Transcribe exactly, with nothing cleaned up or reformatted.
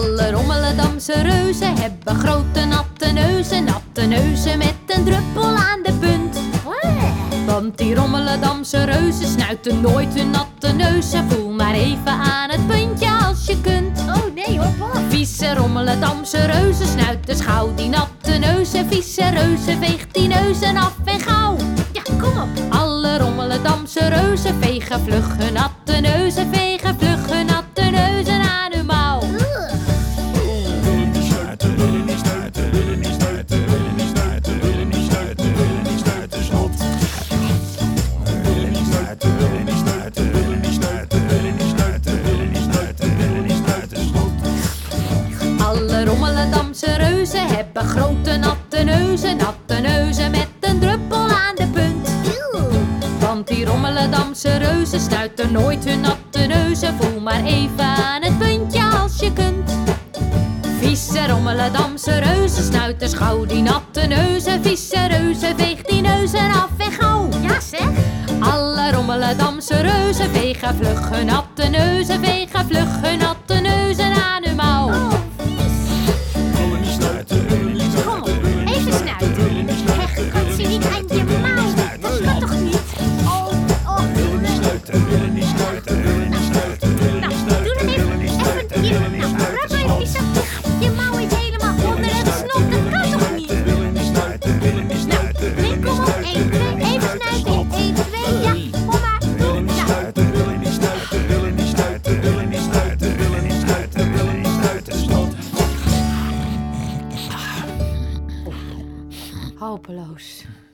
Alle Rommeledamse reuzen hebben grote natte neuzen. Natte neuzen met een druppel aan de punt. Want die Rommeledamse reuzen snuiten nooit hun natte neuzen. Voel maar even aan het puntje als je kunt. Oh nee, hop op. Vieze Rommeledamse reuzen snuiten schauw die natte neuzen. Vieze reuzen veegt die neuzen af en gauw. Ja, kom op. Alle Rommeledamse reuzen vegen vlug hun natte neuzen. Vegen vlug hun natte neuzen aan hun mouw. Willen niet snuiten, willen niet snuiten, willen niet snuiten, willen niet snuiten, willen niet snuiten, willen niet snuiten, snot. Willen niet snuiten, willen niet snuiten, willen niet snuiten, willen niet snuiten, willen niet snuiten, willen niet snuiten, snot. Alle Rommeledamse reuzen hebben grote natte neuzen. Natte neuzen met een druppel aan de punt. Want die Rommeledamse reuzen snuiten nooit hun natte neuzen. Voel maar even aan het puntje als je kunt. Vieze Rommeledamse reuzen snuiten schauw die natte neuzen. Vieze reuzen veegt die neuzen af en gauw. Ja zeg. Alle Rommeledamse reuzen vegen vlug hun natte neuzen. Vegen vlug hun natte neuzen aan hun mouw. Oh, vies. Willen niet snuiten, willen niet Kom op, snuiten, willen niet even snuiten, willen niet snuiten. snuiten, Hecht, kan ze niet aan je mouw. Dat kan toch niet? Oh, oh. willen niet snuiten, willen niet snuiten, willen niet snuiten, willen Nou, niet doe snuiten, dan willen niet even, snuiten, even hier. willen niet Nou, snuiten, rap maar snot. even zo. Je mouw is helemaal onder het snot. Dat kan toch niet? Willen niet snuiten, willen niet snuiten, Nee, willen niet kom op. snuiten, één, willen twee, niet even snuiten, snuiten. snot. één, twee, ja. Kom maar. Willen niet Nou, snuiten, willen niet snuiten, willen niet snuiten, willen niet snuiten, willen niet snuiten, willen niet snuiten, snot. Hopeloos.